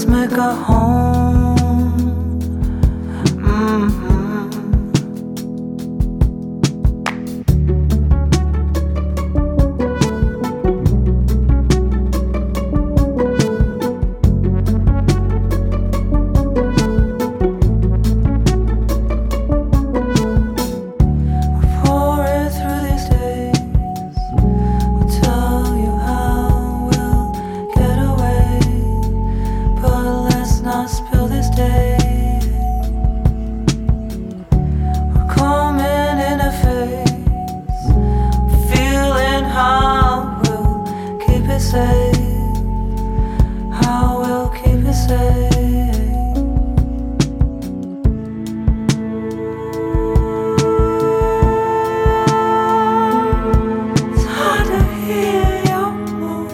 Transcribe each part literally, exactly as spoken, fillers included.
make a home. Mm-hmm. Not spill this day. We're coming in a phase, feeling how we'll keep it safe, how we'll keep it safe. It's hard to hear your mood.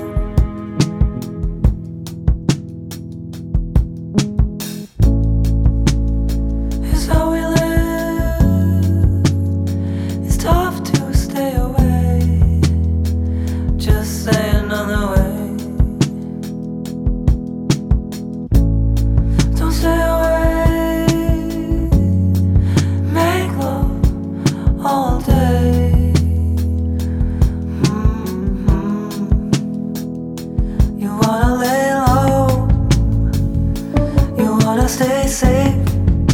Say another way. Don't stay away. Make love all day. Mm-hmm. You wanna lay low. You wanna stay safe.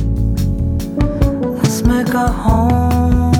Let's make a home.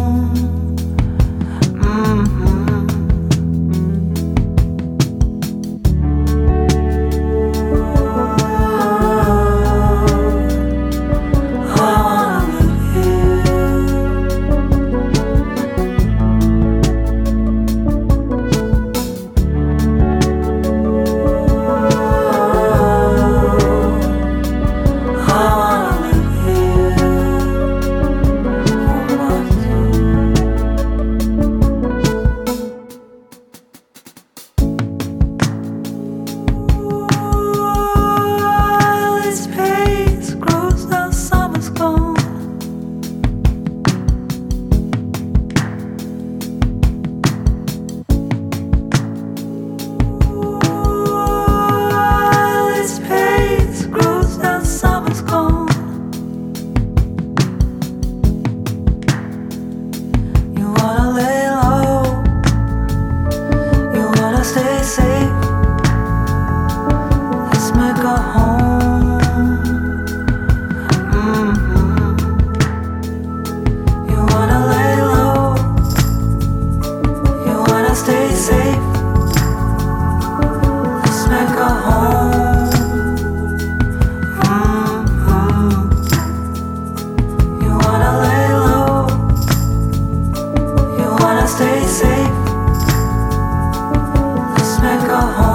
Stay safe. Let's make a home. Mm-hmm. You wanna lay low. You wanna stay safe. Let's make a home. Mm-hmm. You wanna lay low. You wanna stay safe. Make a home.